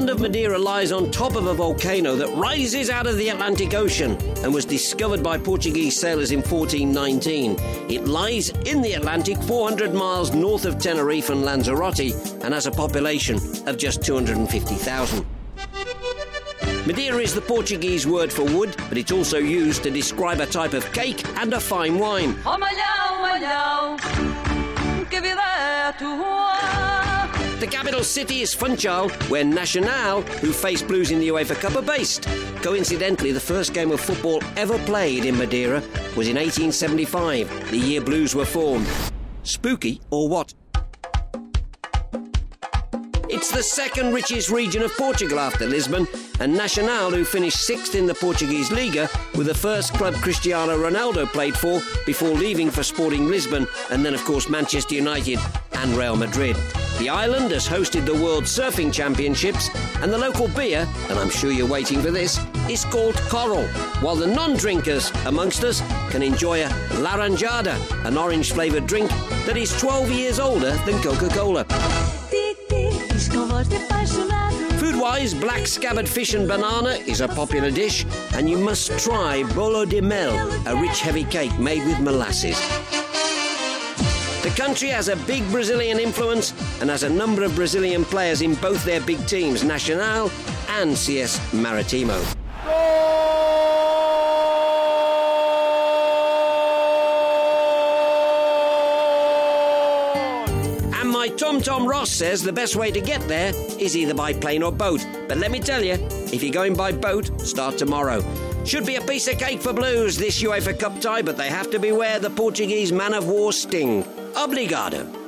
island of Madeira lies on top of a volcano that rises out of the Atlantic Ocean and was discovered by Portuguese sailors in 1419. It lies in the Atlantic 400 miles north of Tenerife and Lanzarote and has a population of just 250,000. Madeira is the Portuguese word for wood, but it's also used to describe a type of cake and a fine wine. The capital city is Funchal, where Nacional, who face Blues in the UEFA Cup, are based. Coincidentally, the first game of football ever played in Madeira was in 1875, the year Blues were formed. Spooky or what? It's the second richest region of Portugal after Lisbon, and Nacional, who finished 6th in the Portuguese Liga, were the first club Cristiano Ronaldo played for before leaving for Sporting Lisbon and then, of course, Manchester United and Real Madrid. The island has hosted the World Surfing Championships, and the local beer, and I'm sure you're waiting for this, is called Coral, while the non-drinkers amongst us can enjoy a Laranjada, an orange-flavoured drink that is 12 years older than Coca-Cola. Food-wise, black scabbard fish and banana is a popular dish, and you must try bolo de mel, a rich heavy cake made with molasses. The country has a big Brazilian influence and has a number of Brazilian players in both their big teams, Nacional and CS Maritimo. And my Tom Ross says the best way to get there is either by plane or boat. But let me tell you, if you're going by boat, start tomorrow. Should be a piece of cake for Blues this UEFA Cup tie, but they have to beware the Portuguese man of war Sting. Obrigado.